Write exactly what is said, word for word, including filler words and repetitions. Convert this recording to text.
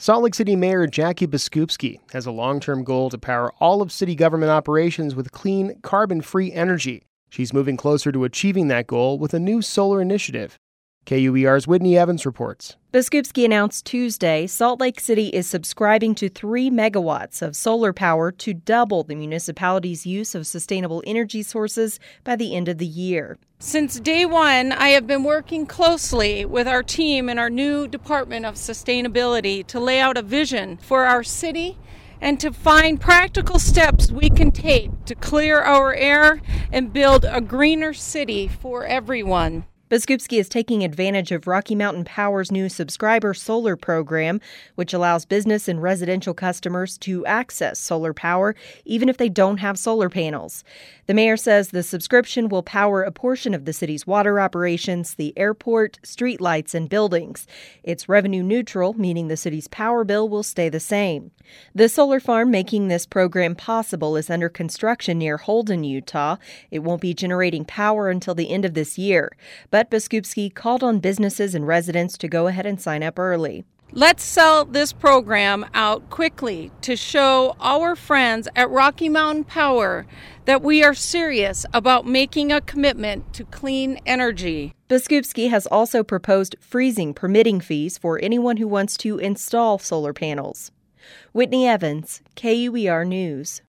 Salt Lake City Mayor Jackie Biskupski has a long-term goal to power all of city government operations with clean, carbon-free energy. She's moving closer to achieving that goal with a new solar initiative. K U E R's Whitney Evans reports. Biskupski announced Tuesday Salt Lake City is subscribing to three megawatts of solar power to double the municipality's use of sustainable energy sources by the end of the year. Since day one, I have been working closely with our team in our new Department of Sustainability to lay out a vision for our city and to find practical steps we can take to clear our air and build a greener city for everyone. Biskupski is taking advantage of Rocky Mountain Power's new subscriber solar program, which allows business and residential customers to access solar power even if they don't have solar panels. The mayor says the subscription will power a portion of the city's water operations, the airport, streetlights, and buildings. It's revenue neutral, meaning the city's power bill will stay the same. The solar farm making this program possible is under construction near Holden, Utah. It won't be generating power until the end of this year. But Biskupski called on businesses and residents to go ahead and sign up early. Let's sell this program out quickly to show our friends at Rocky Mountain Power that we are serious about making a commitment to clean energy. Biskupski has also proposed freezing permitting fees for anyone who wants to install solar panels. Whitney Evans, K U E R News.